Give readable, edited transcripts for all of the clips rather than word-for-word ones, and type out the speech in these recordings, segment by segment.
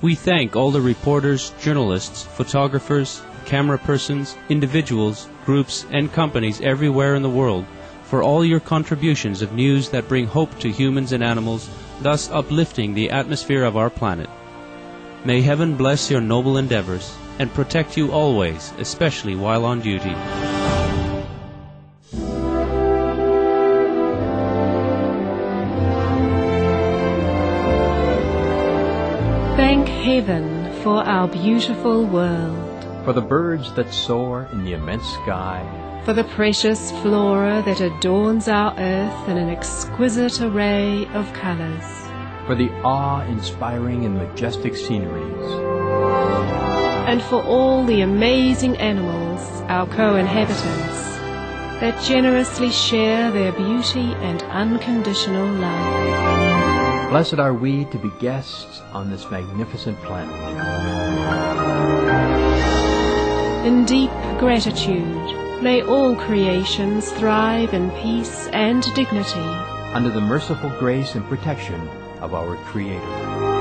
We thank all the reporters, journalists, photographers, camera persons, individuals, groups, and companies everywhere in the world for all your contributions of news that bring hope to humans and animals, thus uplifting the atmosphere of our planet. May heaven bless your noble endeavors and protect you always, especially while on duty. Thank heaven for our beautiful world, for the birds that soar in the immense sky, for the precious flora that adorns our earth in an exquisite array of colors, for the awe-inspiring and majestic sceneries, and for all the amazing animals, our co-inhabitants, that generously share their beauty and unconditional love. Blessed are we to be guests on this magnificent planet. In deep gratitude, may all creations thrive in peace and dignity under the merciful grace and protection of our Creator.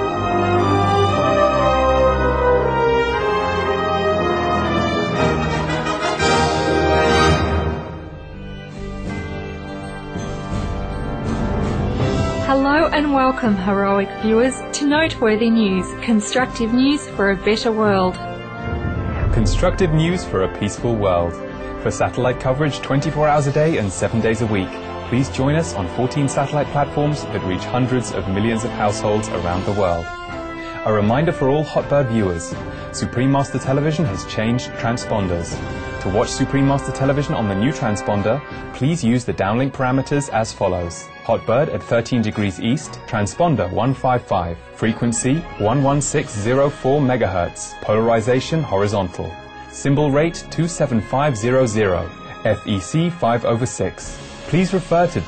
Hello and welcome, heroic viewers, to Noteworthy News, constructive news for a better world. Constructive news for a peaceful world. For satellite coverage 24 hours a day and 7 days a week, please join us on 14 satellite platforms that reach hundreds of millions of households around the world. A reminder for all Hotbird viewers, Supreme Master Television has changed transponders. To watch Supreme Master Television on the new transponder, please use the downlink parameters as follows. Hotbird at 13 degrees east, transponder 155, frequency 11604 MHz, polarization horizontal. Symbol rate 27500, FEC 5/6. Please refer to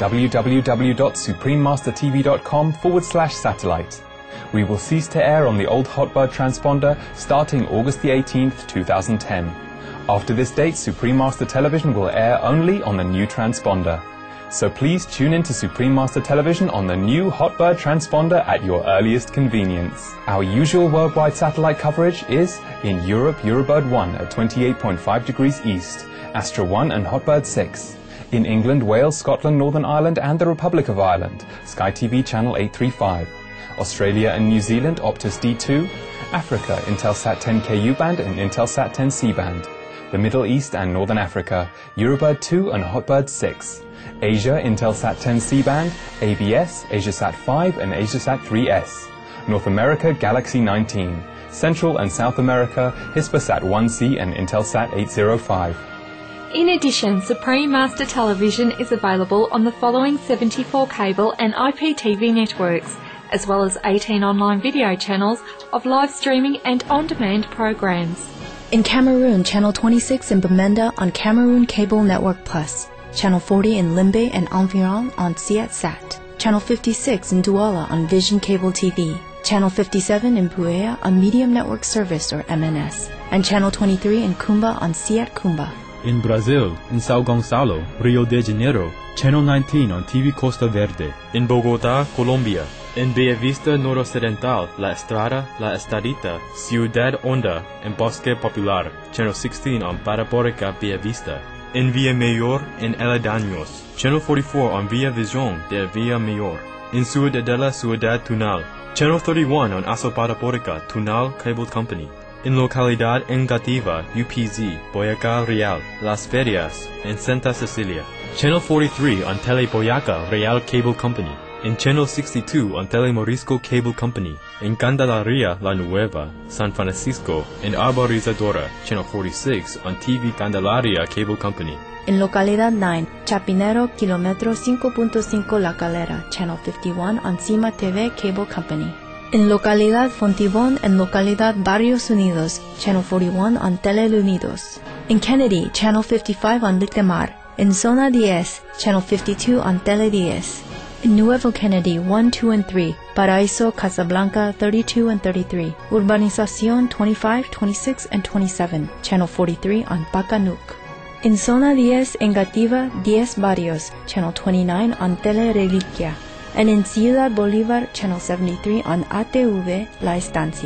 www.suprememastertv.com/satellite. We will cease to air on the old Hotbird transponder starting August the 18th, 2010. After this date, Supreme Master Television will air only on the new transponder. So please tune in to Supreme Master Television on the new Hotbird transponder at your earliest convenience. Our usual worldwide satellite coverage is in Europe, Eurobird 1 at 28.5 degrees east, Astra 1 and Hotbird 6. In England, Wales, Scotland, Northern Ireland and the Republic of Ireland, Sky TV channel 835. Australia and New Zealand, Optus D2. Africa, Intelsat 10K U-band and Intelsat 10 C-band. The Middle East and Northern Africa, Eurobird 2 and Hotbird 6. Asia, Intelsat 10 C-band, ABS, Asiasat 5 and Asiasat 3S. North America, Galaxy 19. Central and South America, Hispasat 1C and Intelsat 805. In addition, Supreme Master Television is available on the following 74 cable and IPTV networks, as well as 18 online video channels of live streaming and on-demand programs. In Cameroon, Channel 26 in Bamenda on Cameroon Cable Network Plus, Channel 40 in Limbe and Environ on CiatSat, Channel 56 in Douala on Vision Cable TV, Channel 57 in Buea on Medium Network Service or MNS, and Channel 23 in Kumba on Ciat Kumba. In Brazil, in São Gonçalo, Rio de Janeiro, Channel 19 on TV Costa Verde. In Bogotá, Colombia. En Bellavista Noroccidental, La Estrada, La Estadita, Ciudad Honda, and Bosque Popular, Channel 16 on Parabólica Bellavista. In Villa Mayor, en Aledaños, Channel 44 on Villa Visión de Villa Mayor. In Ciudadela Ciudad Tunal, Channel 31 on Aso Parabólica Tunal Cable Company. In Localidad Engativa, UPZ, Boyacá Real, Las Ferias, and Santa Cecilia. Channel 43 on Tele Boyacá Real Cable Company. In Channel 62 on Telemorisco Cable Company. In Candelaria La Nueva, San Francisco, and Arborizadora, Channel 46 on TV Candelaria Cable Company. In Localidad 9, Chapinero, Kilómetro 5.5 La Calera, Channel 51 on Cima TV Cable Company. In Localidad Fontibón and Localidad Barrios Unidos, Channel 41 on Teleunidos. In Kennedy, Channel 55 on Lictamar. In Zona 10, Channel 52 on Tele 10. In Nuevo Kennedy 1, 2, and 3, Paraíso, Casablanca 32 and 33, Urbanización 25, 26, and 27, Channel 43 on Pacanuc. In Zona 10, Engativa 10 Barrios, Channel 29 on Tele Reliquia. And in Ciudad Bolívar, Channel 73 on ATV La Estancia.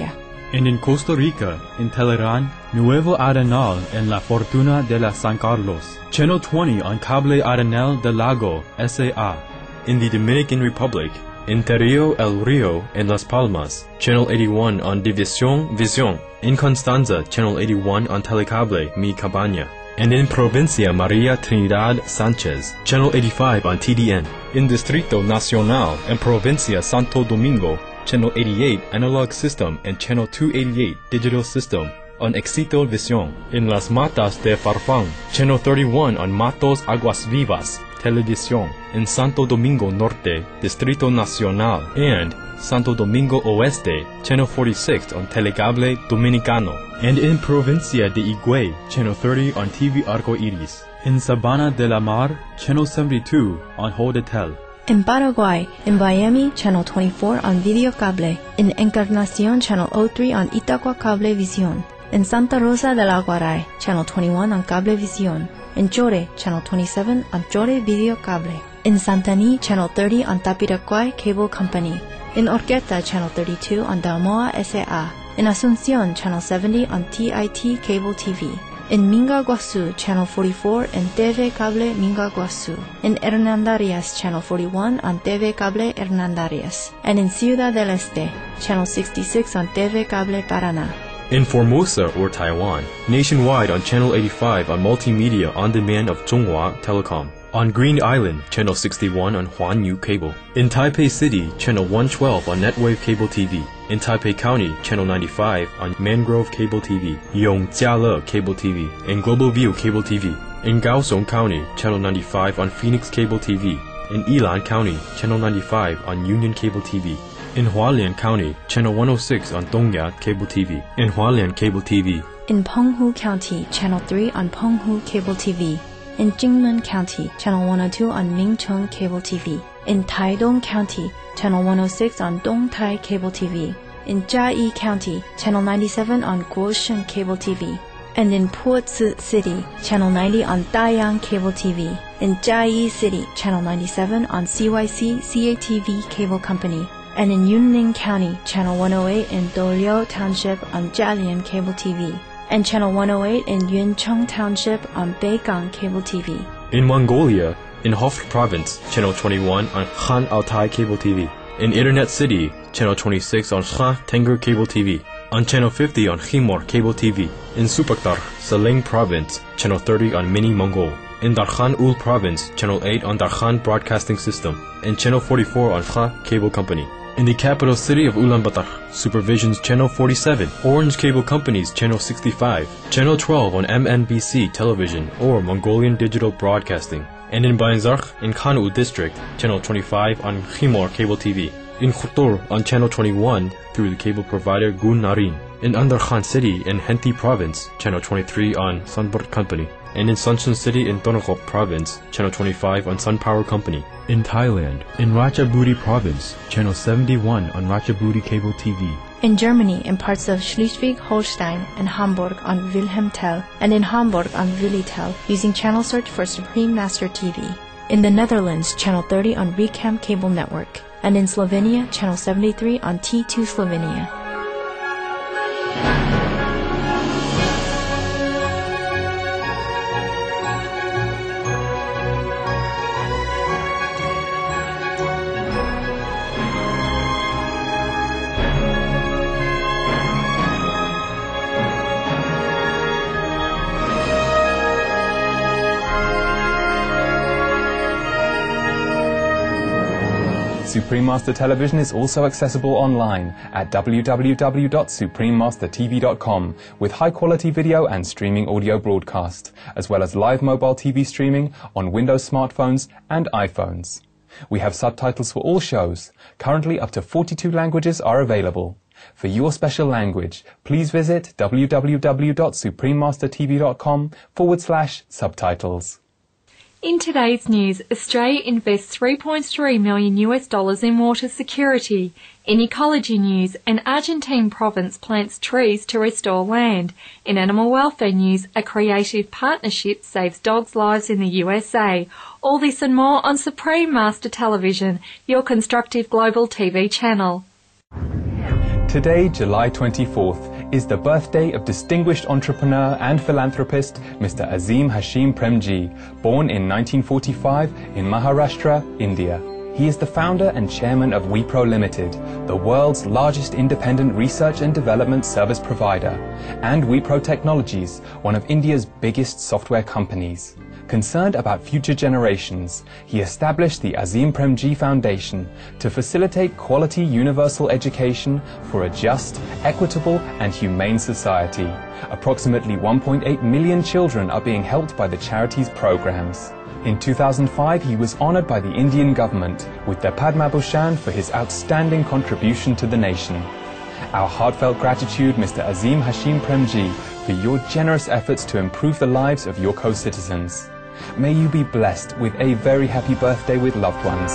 And in Costa Rica, in Telerán, Nuevo Arenal and La Fortuna de la San Carlos. Channel 20 on Cable Arenal del Lago, S.A.A. In the Dominican Republic, in Terrio El Rio and Las Palmas, Channel 81 on División Visión. In Constanza, Channel 81 on Telecable Mi Cabaña. And in Provincia María Trinidad Sánchez, Channel 85 on TDN. In Distrito Nacional and Provincia Santo Domingo, Channel 88 Analog System and Channel 288 Digital System on Éxito Visión. In Las Matas de Farfán, Channel 31 on Matos Aguas Vivas Televisión. In Santo Domingo Norte, Distrito Nacional, and Santo Domingo Oeste, Channel 46 on Telecable Dominicano. And in Provincia de Higüey, Channel 30 on TV Arco Iris. In Sabana de la Mar, Channel 72 on Hodetel. In Paraguay, in Miami, Channel 24 on Video Cable. In Encarnación, Channel 03 on Itaqua Cable Visión. In Santa Rosa del Aguaray, Channel 21 on Cable Visión. In Chore, Channel 27 on Chore Video Cable. In Santaní, Channel 30 on Tapiraquay Cable Company. In Orqueta, Channel 32 on Dalmoa S.A.A. In Asunción, Channel 70 on TIT Cable TV. In Minga Guasu, Channel 44 and TV Cable Minga Guasu. In Hernandarias, Channel 41 on TV Cable Hernandarias. And in Ciudad del Este, Channel 66 on TV Cable Paraná. In Formosa or Taiwan, nationwide on Channel 85 on Multimedia On Demand of Zhonghua Telecom. On Green Island, Channel 61 on Huanyu Cable. In Taipei City, Channel 112 on Netwave Cable TV. In Taipei County, Channel 95 on Mangrove Cable TV, Yongjiale Cable TV, and Global View Cable TV. In Kaohsiung County, Channel 95 on Phoenix Cable TV. In Yilan County, Channel 95 on Union Cable TV. In Hualien County, Channel 106 on Dongyat Cable TV. In Hualien Cable TV. In Penghu County, Channel 3 on Penghu Cable TV. In Jingmen County, Channel 102 on Ningcheng Cable TV. In Taidong County, Channel 106 on Dongtai Cable TV. In Jiayi County, Channel 97 on Guoshen Cable TV. And in Puzi City, Channel 90 on Dayang Cable TV. In Jiayi City, Channel 97 on CYC CATV Cable Company. And in Yunning County, Channel 108 in Doliu Township on Jialian Cable TV. And Channel 108 in Yuncheng Township on Beigang Cable TV. In Mongolia, in Hof Province, Channel 21 on Khan Altai Cable TV. In Internet City, Channel 26 on Kha Tengger Cable TV. On Channel 50 on Khimor Cable TV. In Supaktar, Saleng Province, Channel 30 on Mini Mongol. In Darkhan Ul Province, Channel 8 on Darkhan Broadcasting System. And Channel 44 on Kha Cable Company. In the capital city of Ulaanbaatar, Supervision's Channel 47, Orange Cable Company's Channel 65, Channel 12 on MNBC Television or Mongolian Digital Broadcasting, and in Bayanzarkh in Khan'u District, Channel 25 on Khimor Cable TV, in Khutur on Channel 21 through the cable provider Gun Narin, in Andarkhan City in Henti Province, Channel 23 on Sunbird Company, and in Suncheon City in Tonoph Province, Channel 25 on Sun Power Company. In Thailand, in Ratchaburi Province, Channel 71 on Ratchaburi Cable TV. In Germany, in parts of Schleswig-Holstein and Hamburg on Wilhelm Tell, and in Hamburg on Willy Tell, using channel search for Supreme Master TV. In the Netherlands, Channel 30 on Recam Cable Network, and in Slovenia, Channel 73 on T2 Slovenia. Supreme Master Television is also accessible online at www.suprememastertv.com with high-quality video and streaming audio broadcast, as well as live mobile TV streaming on Windows smartphones and iPhones. We have subtitles for all shows. Currently, up to 42 languages are available. For your special language, please visit www.suprememastertv.com/subtitles. In today's news, Australia invests $3.3 million in water security. In ecology news, an Argentine province plants trees to restore land. In animal welfare news, a creative partnership saves dogs' lives in the USA. All this and more on Supreme Master Television, your constructive global TV channel. Today, July 24th, is the birthday of distinguished entrepreneur and philanthropist Mr. Azim Hashim Premji, born in 1945 in Maharashtra, India. He is the founder and chairman of Wipro Limited, the world's largest independent research and development service provider, and Wipro Technologies, one of India's biggest software companies. Concerned about future generations, he established the Azim Premji Foundation to facilitate quality universal education for a just, equitable and humane society. Approximately 1.8 million children are being helped by the charity's programs. In 2005, he was honored by the Indian government with the Padma Bhushan for his outstanding contribution to the nation. Our heartfelt gratitude, Mr. Azim Hashim Premji, for your generous efforts to improve the lives of your co-citizens. May you be blessed with a very happy birthday with loved ones.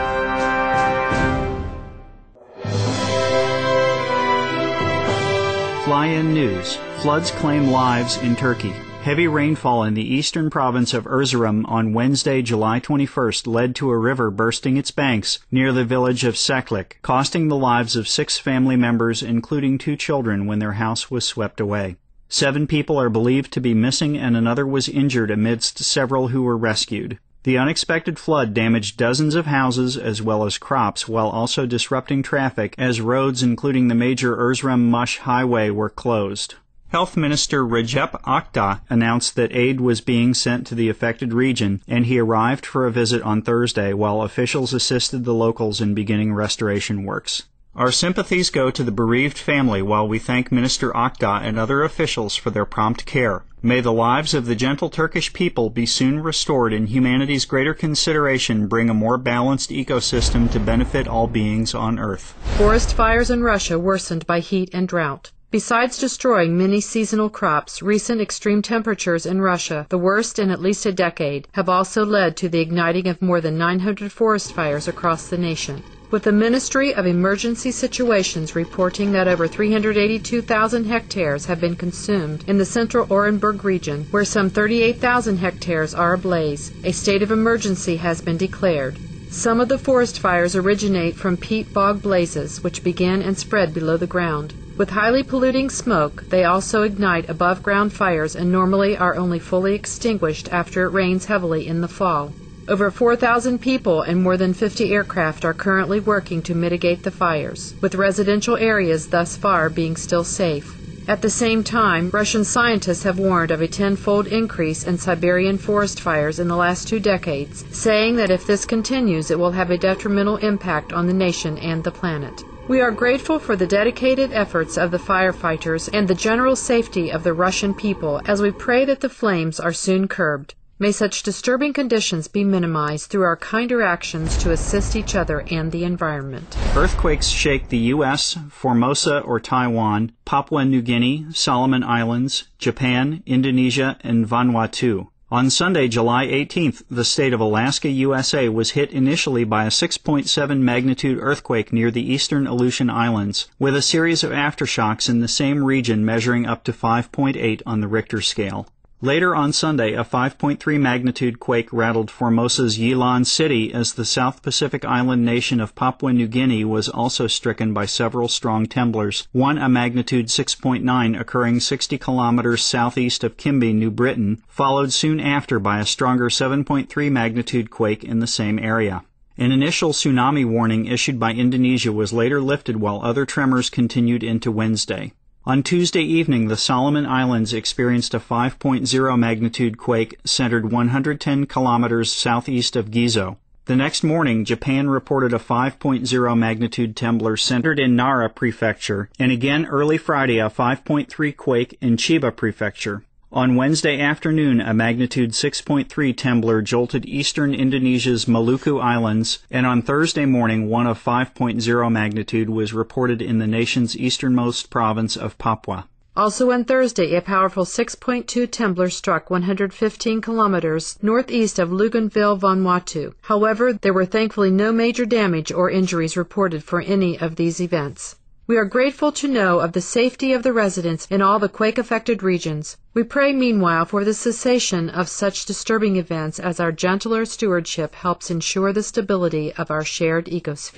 Fly-in news. Floods claim lives in Turkey. Heavy rainfall in the eastern province of Erzurum on Wednesday, July 21st led to a river bursting its banks near the village of Seklik, costing the lives of 6 family members, including 2 children, when their house was swept away. 7 people are believed to be missing and another was injured amidst several who were rescued. The unexpected flood damaged dozens of houses as well as crops, while also disrupting traffic as roads including the major Erzurum-Mush highway were closed. Health Minister Recep Akta announced that aid was being sent to the affected region, and he arrived for a visit on Thursday while officials assisted the locals in beginning restoration works. Our sympathies go to the bereaved family while we thank Minister Akta and other officials for their prompt care. May the lives of the gentle Turkish people be soon restored and humanity's greater consideration bring a more balanced ecosystem to benefit all beings on Earth. Forest fires in Russia worsened by heat and drought. Besides destroying many seasonal crops, recent extreme temperatures in Russia, the worst in at least a decade, have also led to the igniting of more than 900 forest fires across the nation. With the Ministry of Emergency Situations reporting that over 382,000 hectares have been consumed in the central Orenburg region, where some 38,000 hectares are ablaze, a state of emergency has been declared. Some of the forest fires originate from peat bog blazes, which begin and spread below the ground. With highly polluting smoke, they also ignite above-ground fires and normally are only fully extinguished after it rains heavily in the fall. Over 4,000 people and more than 50 aircraft are currently working to mitigate the fires, with residential areas thus far being still safe. At the same time, Russian scientists have warned of a 10-fold increase in Siberian forest fires in the last 2 decades, saying that if this continues, it will have a detrimental impact on the nation and the planet. We are grateful for the dedicated efforts of the firefighters and the general safety of the Russian people as we pray that the flames are soon curbed. May such disturbing conditions be minimized through our kinder actions to assist each other and the environment. Earthquakes shake the U.S., Formosa or Taiwan, Papua New Guinea, Solomon Islands, Japan, Indonesia, and Vanuatu. On Sunday, July 18th, the state of Alaska, USA was hit initially by a 6.7 magnitude earthquake near the eastern Aleutian Islands, with a series of aftershocks in the same region measuring up to 5.8 on the Richter scale. Later on Sunday, a 5.3 magnitude quake rattled Formosa's Yilan City as the South Pacific island nation of Papua New Guinea was also stricken by several strong tremblers, one a magnitude 6.9 occurring 60 kilometers southeast of Kimby, New Britain, followed soon after by a stronger 7.3 magnitude quake in the same area. An initial tsunami warning issued by Indonesia was later lifted while other tremors continued into Wednesday. On Tuesday evening, the Solomon Islands experienced a 5.0 magnitude quake centered 110 kilometers southeast of Gizo. The next morning, Japan reported a 5.0 magnitude trembler centered in Nara Prefecture, and again early Friday a 5.3 quake in Chiba Prefecture. On Wednesday afternoon, a magnitude 6.3 trembler jolted eastern Indonesia's Maluku Islands, and on Thursday morning, one of 5.0 magnitude was reported in the nation's easternmost province of Papua. Also on Thursday, a powerful 6.2 trembler struck 115 kilometers northeast of Luganville, Vanuatu. However, there were thankfully no major damage or injuries reported for any of these events. We are grateful to know of the safety of the residents in all the quake-affected regions. We pray meanwhile for the cessation of such disturbing events as our gentler stewardship helps ensure the stability of our shared ecosphere.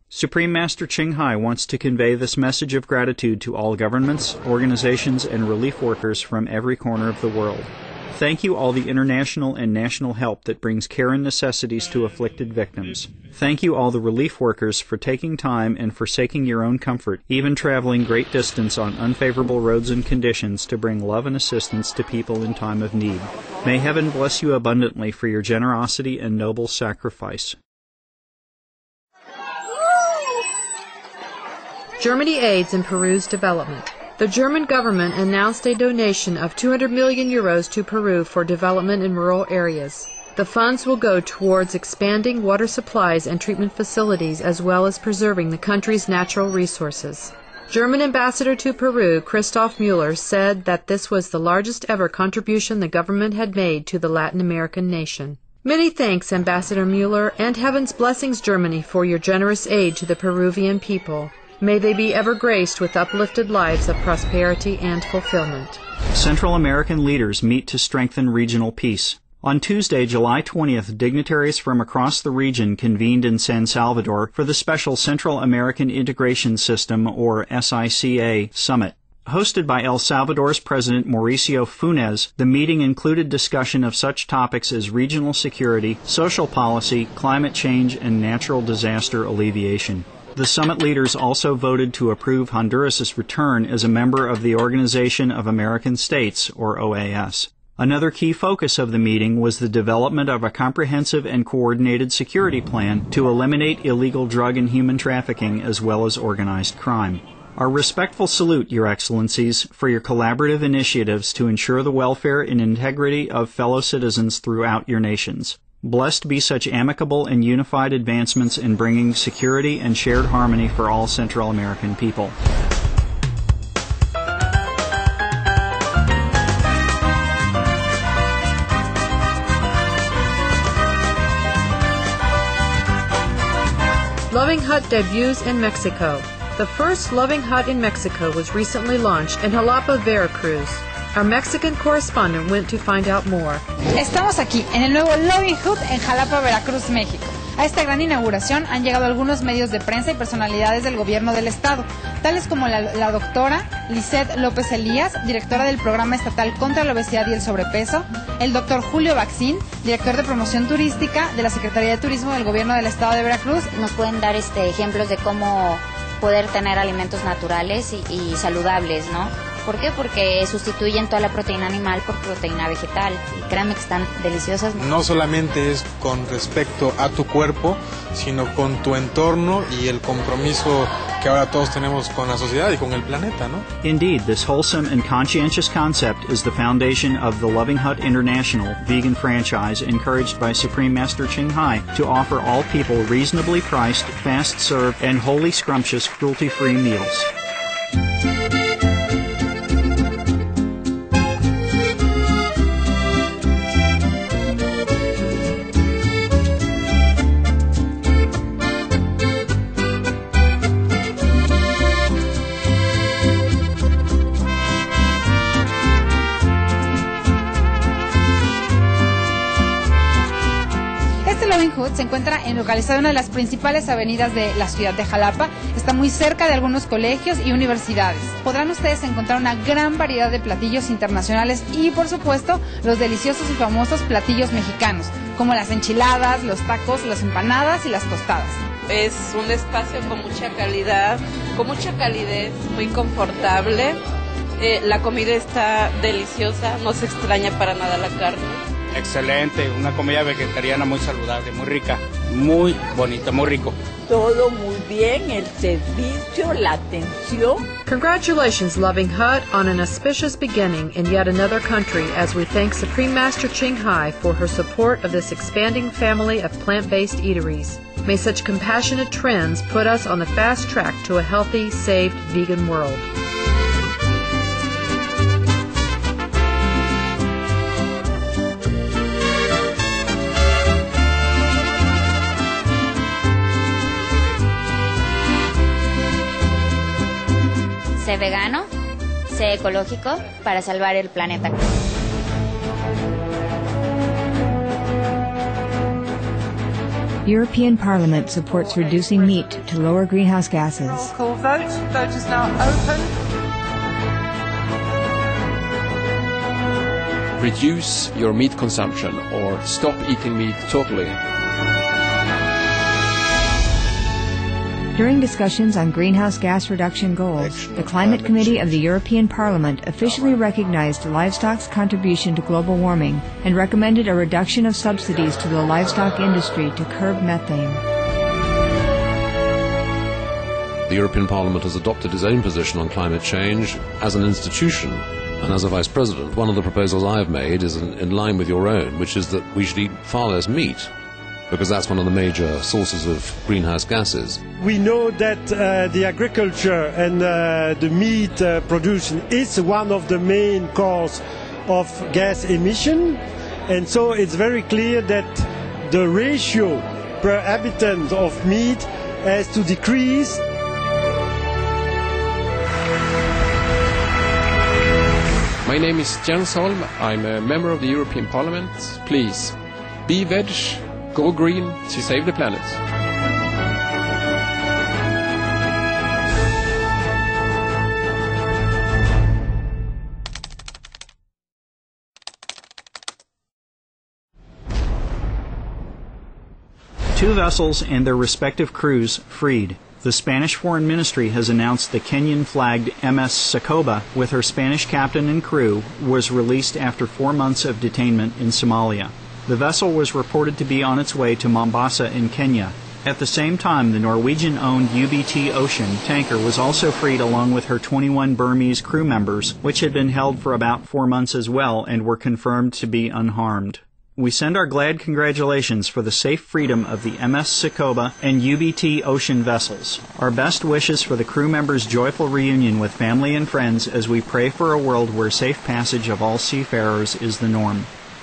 Supreme Master Ching Hai wants to convey this message of gratitude to all governments, organizations, and relief workers from every corner of the world. Thank you all the international and national help that brings care and necessities to afflicted victims. Thank you all the relief workers for taking time and forsaking your own comfort, even traveling great distance on unfavorable roads and conditions to bring love and assistance to people in time of need. May heaven bless you abundantly for your generosity and noble sacrifice. Germany aids in Peru's development. The German government announced a donation of 200 million euros to Peru for development in rural areas. The funds will go towards expanding water supplies and treatment facilities as well as preserving the country's natural resources. German ambassador to Peru, Christoph Müller, said that this was the largest ever contribution the government had made to the Latin American nation. Many thanks, Ambassador Müller, and heaven's blessings, Germany, for your generous aid to the Peruvian people. May they be ever graced with uplifted lives of prosperity and fulfillment. Central American leaders meet to strengthen regional peace. On Tuesday, July 20th, dignitaries from across the region convened in San Salvador for the special Central American Integration System, or SICA, summit. Hosted by El Salvador's President Mauricio Funes, the meeting included discussion of such topics as regional security, social policy, climate change, and natural disaster alleviation. The summit leaders also voted to approve Honduras' return as a member of the Organization of American States, or OAS. Another key focus of the meeting was the development of a comprehensive and coordinated security plan to eliminate illegal drug and human trafficking as well as organized crime. Our respectful salute, Your Excellencies, for your collaborative initiatives to ensure the welfare and integrity of fellow citizens throughout your nations. Blessed be such amicable and unified advancements in bringing security and shared harmony for all Central American people. Loving Hut debuts in Mexico. The first Loving Hut in Mexico was recently launched in Jalapa, Veracruz. Our Mexican correspondent went to find out more. Estamos aquí en el nuevo Loving Hut en Jalapa, Veracruz, México. A esta gran inauguración han llegado algunos medios de prensa y personalidades del gobierno del estado, tales como la doctora Lisette López Elías, directora del Programa Estatal contra la Obesidad y el Sobrepeso, el doctor Julio Baxín, director de Promoción Turística de la Secretaría de Turismo del gobierno del estado de Veracruz. Nos pueden dar ejemplos de cómo poder tener alimentos naturales y saludables, ¿no? ¿Por qué? Porque sustituyen toda la proteína animal por proteína vegetal. Y créanme que están deliciosas. No solamente es con respecto a tu cuerpo, sino con tu entorno y el compromiso que ahora todos tenemos con la sociedad y con el planeta, ¿no? Indeed, this wholesome and conscientious concept is the foundation of the Loving Hut International vegan franchise encouraged by Supreme Master Ching Hai to offer all people reasonably priced, fast-served, and wholly scrumptious cruelty-free meals. Se encuentra localizado en una de las principales avenidas de la ciudad de Jalapa. Está muy cerca de algunos colegios y universidades. Podrán ustedes encontrar una gran variedad de platillos internacionales y, por supuesto, los deliciosos y famosos platillos mexicanos, como las enchiladas, los tacos, las empanadas y las tostadas. Es un espacio con mucha calidad, con mucha calidez, muy confortable. La comida está deliciosa, no se extraña para nada la carne. Excelente, una comida vegetariana muy saludable, muy rica, muy bonita, muy rico. Todo muy bien, el servicio, la atención. Congratulations, Loving Hut, on an auspicious beginning in yet another country as we thank Supreme Master Ching Hai for her support of this expanding family of plant-based eateries. May such compassionate trends put us on the fast track to a healthy, saved, vegan world. Sé vegano, sé ecológico para salvar el planeta. European Parliament supports reducing meat to lower greenhouse gases. Roll call vote. Vote is now open. Reduce your meat consumption or stop eating meat totally. During discussions on greenhouse gas reduction goals, the Climate Committee of the European Parliament officially recognized livestock's contribution to global warming and recommended a reduction of subsidies to the livestock industry to curb methane. The European Parliament has adopted its own position on climate change as an institution, and as a Vice President, one of the proposals I have made is in line with your own, which is that we should eat far less meat, because that's one of the major sources of greenhouse gases. We know that the agriculture and the meat production is one of the main causes of gas emission, and so it's very clear that the ratio per habitant of meat has to decrease. My name is Jens Holm. I'm a member of the European Parliament. Please, be veg, go green to save the planet. Two vessels and their respective crews freed. The Spanish Foreign Ministry has announced the Kenyan-flagged MS Sakoba, with her Spanish captain and crew, was released after 4 months of detainment in Somalia. The vessel was reported to be on its way to Mombasa in Kenya. At the same time, the Norwegian-owned UBT Ocean tanker was also freed along with her 21 Burmese crew members, which had been held for about 4 months as well and were confirmed to be unharmed. We send our glad congratulations for the safe freedom of the MS Sakoba and UBT Ocean vessels. Our best wishes for the crew members' joyful reunion with family and friends as we pray for a world where safe passage of all seafarers is the norm.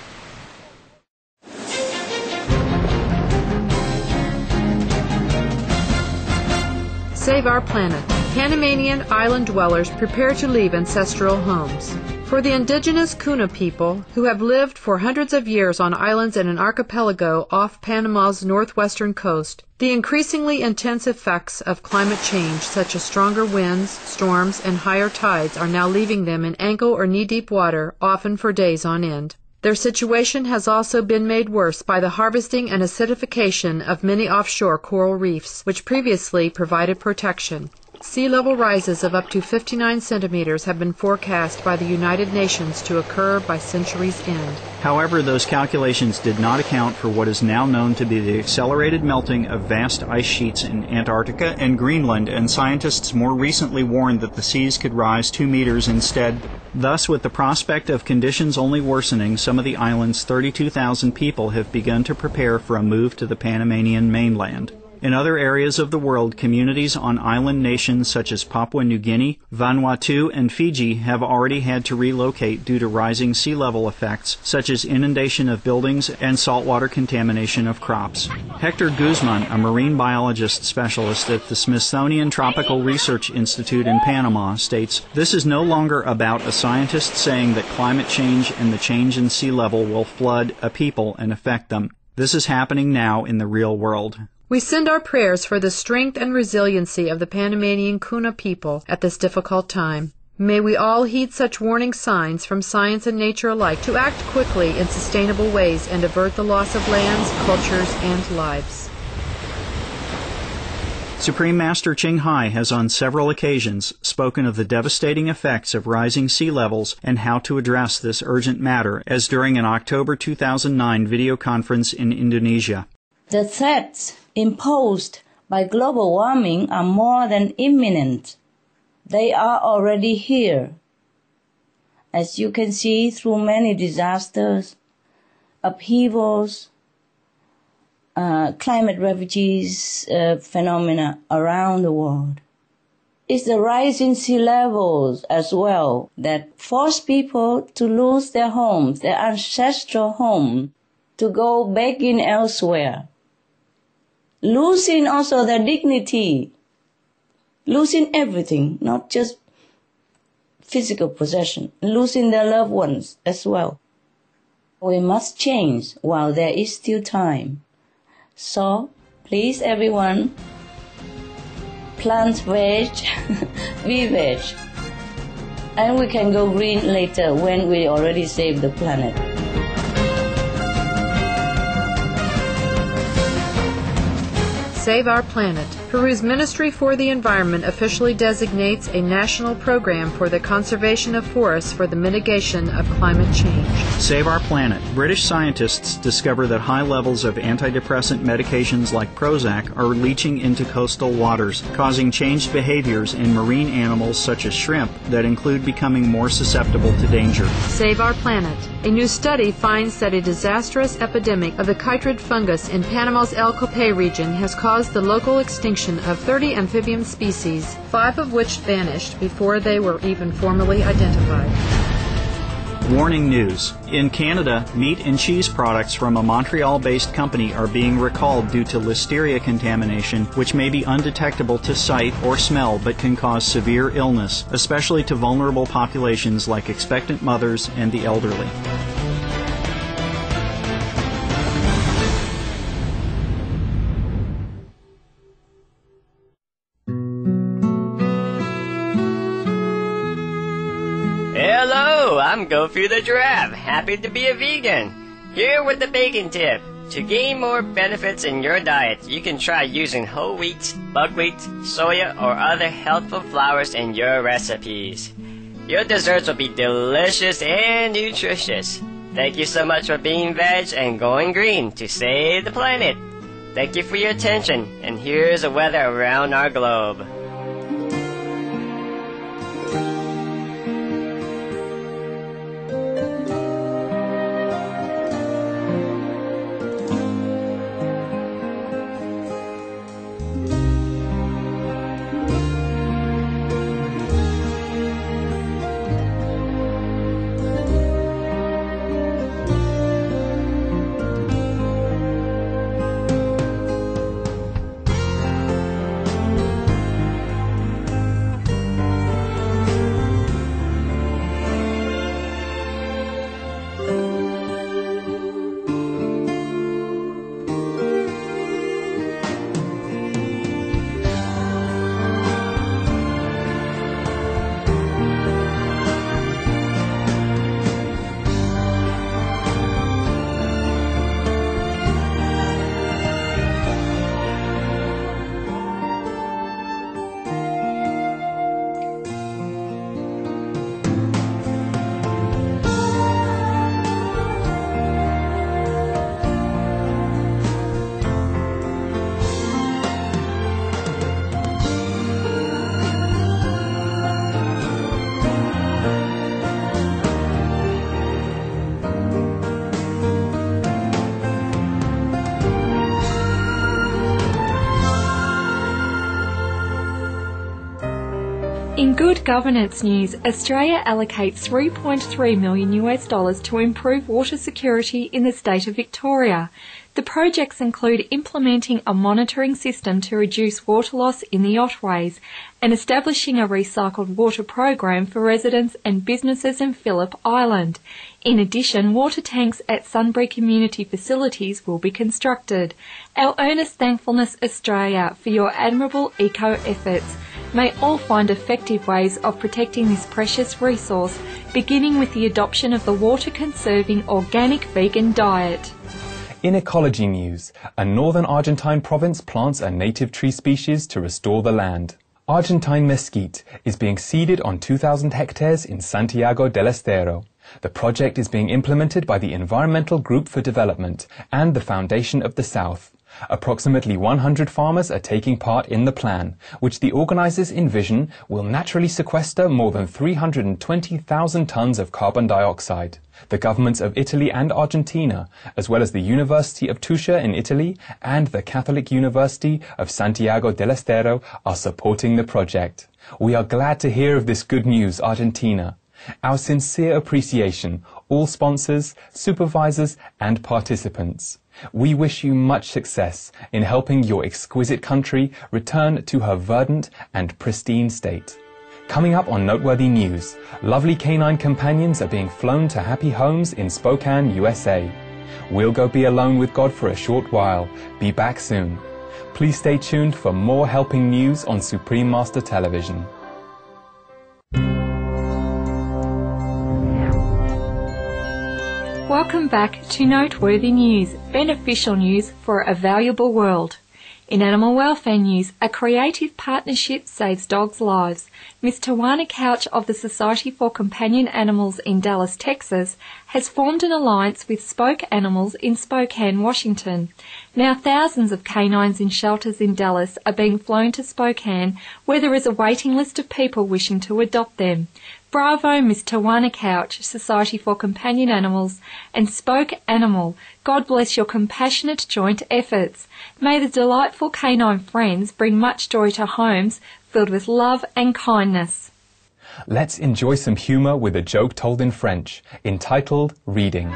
Save our planet. Panamanian island dwellers prepare to leave ancestral homes. For the indigenous Kuna people, who have lived for hundreds of years on islands in an archipelago off Panama's northwestern coast, the increasingly intense effects of climate change, such as stronger winds, storms, and higher tides, are now leaving them in ankle or knee-deep water, often for days on end. Their situation has also been made worse by the harvesting and acidification of many offshore coral reefs, which previously provided protection. Sea level rises of up to 59 centimeters have been forecast by the United Nations to occur by century's end. However, those calculations did not account for what is now known to be the accelerated melting of vast ice sheets in Antarctica and Greenland, and scientists more recently warned that the seas could rise 2 meters instead. Thus, with the prospect of conditions only worsening, some of the island's 32,000 people have begun to prepare for a move to the Panamanian mainland. In other areas of the world, communities on island nations such as Papua New Guinea, Vanuatu, and Fiji have already had to relocate due to rising sea level effects, such as inundation of buildings and saltwater contamination of crops. Hector Guzman, a marine biologist specialist at the Smithsonian Tropical Research Institute in Panama, states, "This is no longer about a scientist saying that climate change and the change in sea level will flood a people and affect them. This is happening now in the real world." We send our prayers for the strength and resiliency of the Panamanian Kuna people at this difficult time. May we all heed such warning signs from science and nature alike to act quickly in sustainable ways and avert the loss of lands, cultures, and lives. Supreme Master Ching Hai has on several occasions spoken of the devastating effects of rising sea levels and how to address this urgent matter, as during an October 2009 video conference in Indonesia. The threats imposed by global warming are more than imminent. They are already here. As you can see through many disasters, upheavals, climate refugees phenomena around the world. It's the rising sea levels as well that force people to lose their homes, their ancestral home, to go begging elsewhere. Losing also their dignity, losing everything, not just physical possession, losing their loved ones as well. We must change while there is still time. So, please everyone, plant veg, be veg. And we can go green later when we already saved the planet. Save Our Planet. Peru's Ministry for the Environment officially designates a national program for the conservation of forests for the mitigation of climate change. Save Our Planet. British scientists discover that high levels of antidepressant medications like Prozac are leaching into coastal waters, causing changed behaviors in marine animals such as shrimp that include becoming more susceptible to danger. Save Our Planet. A new study finds that a disastrous epidemic of the chytrid fungus in Panama's El Copay region has caused the local extinction of 30 amphibian species, 5 of which vanished before they were even formally identified. Warning news. In Canada, meat and cheese products from a Montreal-based company are being recalled due to listeria contamination, which may be undetectable to sight or smell but can cause severe illness, especially to vulnerable populations like expectant mothers and the elderly. Hello, I'm Gofu the Giraffe, happy to be a vegan. Here with the bacon tip. To gain more benefits in your diet, you can try using whole wheat, buckwheat, soya, or other healthful flours in your recipes. Your desserts will be delicious and nutritious. Thank you so much for being veg and going green to save the planet. Thank you for your attention, and here's the weather around our globe. In good governance news, Australia allocates $3.3 million to improve water security in the state of Victoria. The projects include implementing a monitoring system to reduce water loss in the Otways and establishing a recycled water program for residents and businesses in Phillip Island. In addition, water tanks at Sunbury community facilities will be constructed. Our earnest thankfulness, Australia, for your admirable eco-efforts. May all find effective ways of protecting this precious resource, beginning with the adoption of the water-conserving organic vegan diet. In ecology news, a northern Argentine province plants a native tree species to restore the land. Argentine mesquite is being seeded on 2,000 hectares in Santiago del Estero. The project is being implemented by the Environmental Group for Development and the Foundation of the South. Approximately 100 farmers are taking part in the plan, which the organizers envision will naturally sequester more than 320,000 tons of carbon dioxide. The governments of Italy and Argentina, as well as the University of Tuscia in Italy and the Catholic University of Santiago del Estero, are supporting the project. We are glad to hear of this good news, Argentina. Our sincere appreciation, all sponsors, supervisors and participants. We wish you much success in helping your exquisite country return to her verdant and pristine state. Coming up on Noteworthy News, lovely canine companions are being flown to happy homes in Spokane, USA. We'll go be alone with God for a short while. Be back soon. Please stay tuned for more helping news on Supreme Master Television. Welcome back to Noteworthy News, beneficial news for a valuable world. In animal welfare news, a creative partnership saves dogs' lives. Ms. Tawana Couch of the Society for Companion Animals in Dallas, Texas, has formed an alliance with Spoke Animals in Spokane, Washington. Now thousands of canines in shelters in Dallas are being flown to Spokane, where there is a waiting list of people wishing to adopt them. Bravo, Ms. Tawana Couch, Society for Companion Animals, and Spoke Animal. God bless your compassionate joint efforts. May the delightful canine friends bring much joy to homes filled with love and kindness. Let's enjoy some humor with a joke told in French, entitled Reading.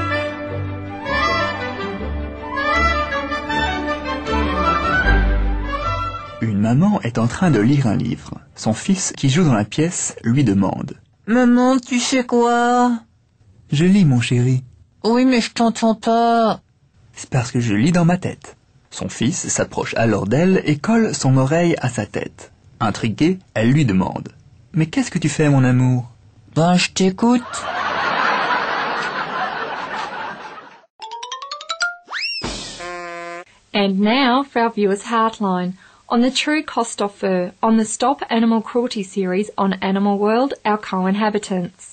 Une maman est en train de lire un livre. Son fils, qui joue dans la pièce, lui demande « Maman, tu fais quoi ?»« Je lis, mon chéri. »« Oui, mais je t'entends pas. »« C'est parce que je lis dans ma tête. » Son fils s'approche alors d'elle et colle son oreille à sa tête. Intriguée, elle lui demande « Mais qu'est-ce que tu fais, mon amour ?»« Ben, je t'écoute. » And now for our viewers' Heartline. On the true cost of fur, on the Stop Animal Cruelty series on Animal World, our co-inhabitants.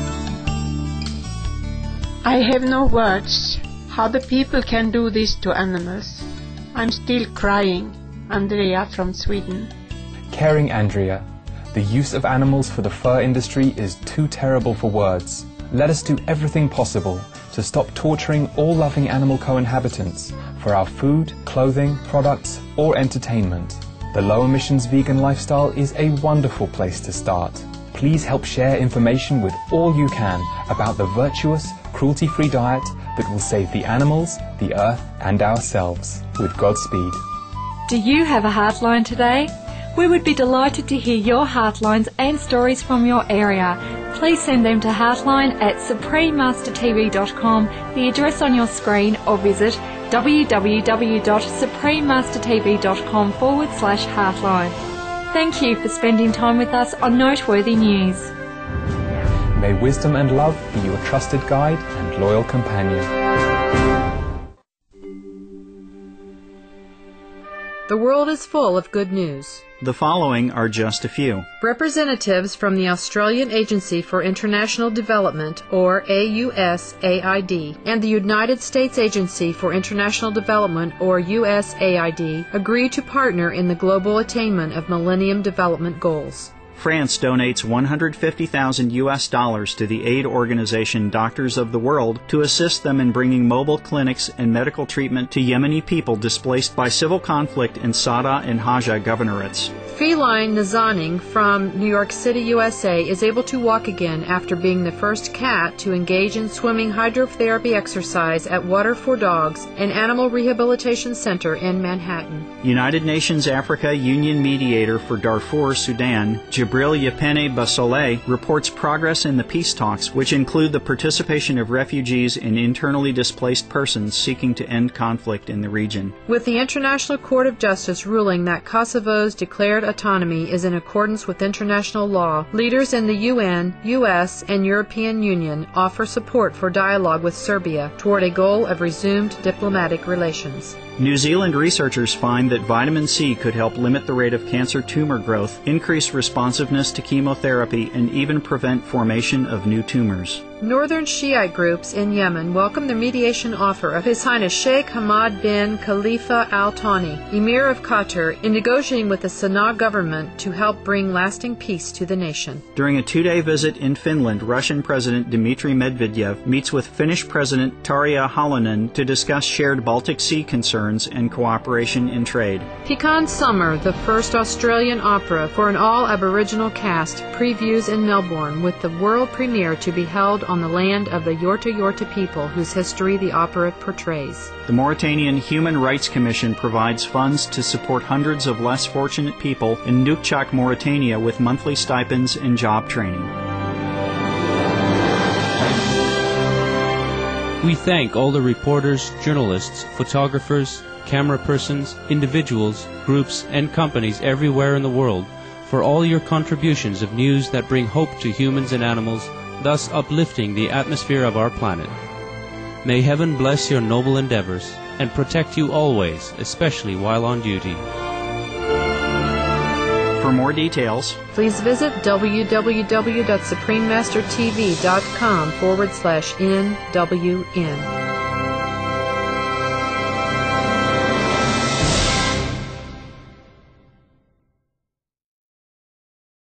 I have no words. How the people can do this to animals. I'm still crying. Andrea from Sweden. Caring Andrea, the use of animals for the fur industry is too terrible for words. Let us do everything possible to stop torturing all loving animal co-inhabitants for our food, clothing, products, or entertainment. The low emissions vegan lifestyle is a wonderful place to start. Please help share information with all you can about the virtuous, cruelty-free diet that will save the animals, the earth, and ourselves. With Godspeed. Do you have a Heartline today? We would be delighted to hear your Heartlines and stories from your area. Please send them to heartline@suprememastertv.com, the address on your screen, or visit www.suprememastertv.com/heartline. Thank you for spending time with us on Noteworthy News. May wisdom and love be your trusted guide and loyal companion. The world is full of good news. The following are just a few. Representatives from the Australian Agency for International Development, or AUSAID, and the United States Agency for International Development, or USAID, agree to partner in the global attainment of Millennium Development Goals. France donates $150,000 to the aid organization Doctors of the World to assist them in bringing mobile clinics and medical treatment to Yemeni people displaced by civil conflict in Sada and Haja governorates. Feline Nazaning from New York City, USA is able to walk again after being the first cat to engage in swimming hydrotherapy exercise at Water for Dogs, an animal rehabilitation center in Manhattan. United Nations Africa Union Mediator for Darfur, Sudan, Jibril Yepene Basole, reports progress in the peace talks, which include the participation of refugees and internally displaced persons seeking to end conflict in the region. With the International Court of Justice ruling that Kosovo's declared autonomy is in accordance with international law, leaders in the UN, US, and European Union offer support for dialogue with Serbia toward a goal of resumed diplomatic relations. New Zealand researchers find that vitamin C could help limit the rate of cancer tumor growth, increase responsiveness to chemotherapy, and even prevent formation of new tumors. Northern Shiite groups in Yemen welcome the mediation offer of His Highness Sheikh Hamad bin Khalifa Al Thani, Emir of Qatar, in negotiating with the Sana'a government to help bring lasting peace to the nation. During a two-day visit in Finland, Russian President Dmitry Medvedev meets with Finnish President Tarja Halonen to discuss shared Baltic Sea concerns and cooperation in trade. Pecan Summer, the first Australian opera for an all-Aboriginal cast, previews in Melbourne, with the world premiere to be held on the land of the Yorta Yorta people whose history the opera portrays. The Mauritanian Human Rights Commission provides funds to support hundreds of less fortunate people in Nukchak, Mauritania with monthly stipends and job training. We thank all the reporters, journalists, photographers, camera persons, individuals, groups, and companies everywhere in the world for all your contributions of news that bring hope to humans and animals, thus uplifting the atmosphere of our planet. May heaven bless your noble endeavors and protect you always, especially while on duty. For more details, please visit www.suprememastertv.com/NWN.